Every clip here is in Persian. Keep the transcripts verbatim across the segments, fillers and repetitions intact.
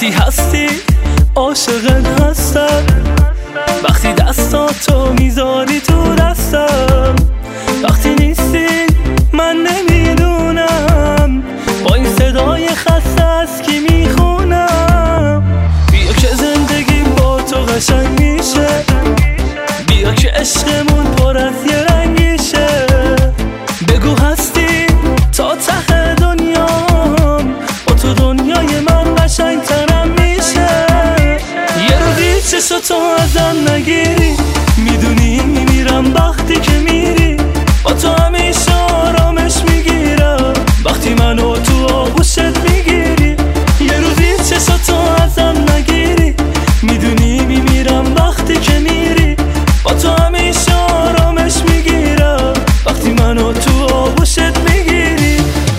وقتی هستی عاشقت هستم، وقتی دستاتو میذاری تو دستم، وقتی نیستی من نمیدونم با این صدای خسته از کی میخونم. بیا که زندگی با تو قشنگ میشه، بیا که عشقمون پر از یه رنگیشه. بگو هستی تا ته دنیام، با تو دنیای من قشنگ ترم میشه. یه روزی چشاتو ازم نگیری، میدونی میمیرم وقتی که میری. با تو همیشه آرامش میگیرم وقتی منو تو آغوشت میگیری. یه روزی چشاتو ازم نگیری، میدونی میمیرم وقتی که میری. با تو همیشه آرامش میگیرم وقتی منو تو آغوشت میگیری.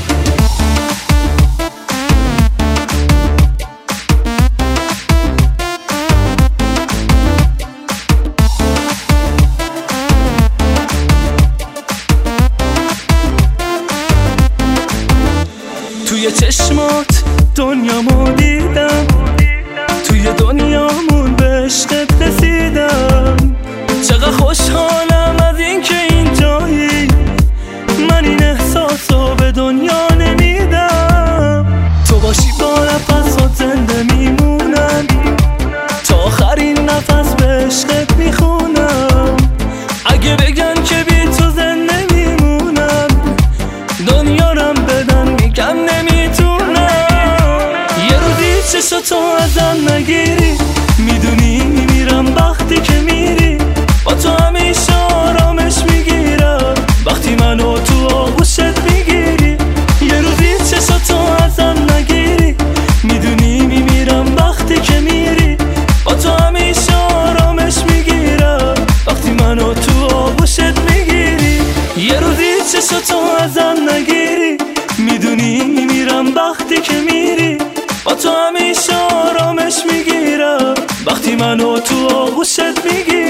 توی چشمات دنیامو دیدم، توی دنیامون به عشقت رسیدم. چقدر خوشحالم از این که اینجایی، من این احساسو به دنیا نمیدم. تو باشی با نفسات زنده میمونم، تا آخرین نفس به عشقت میخونم. اگه بگن که بی تو زنده میمونم، دنیارم بدن میگم نمیتونم. یه روزی چشاتو ازم نگیری، میدونی میمیرم وقتی که میری. با تو همیشه آرامش میگیرم وقتی منو تو آغوشت میگیری. یه روزی چشاتو ازم نگیری، میدونی میمیرم وقتی که میری. با تو همیشه آرامش میگیرم وقتی منو تو آغوشت میگیری. یه روزی چشاتو ازم نگیری، میدونی میمیرم وقتی که میری. با تو همیشه آرامش میگیرم وقتی منو تو آغوشت میگیری.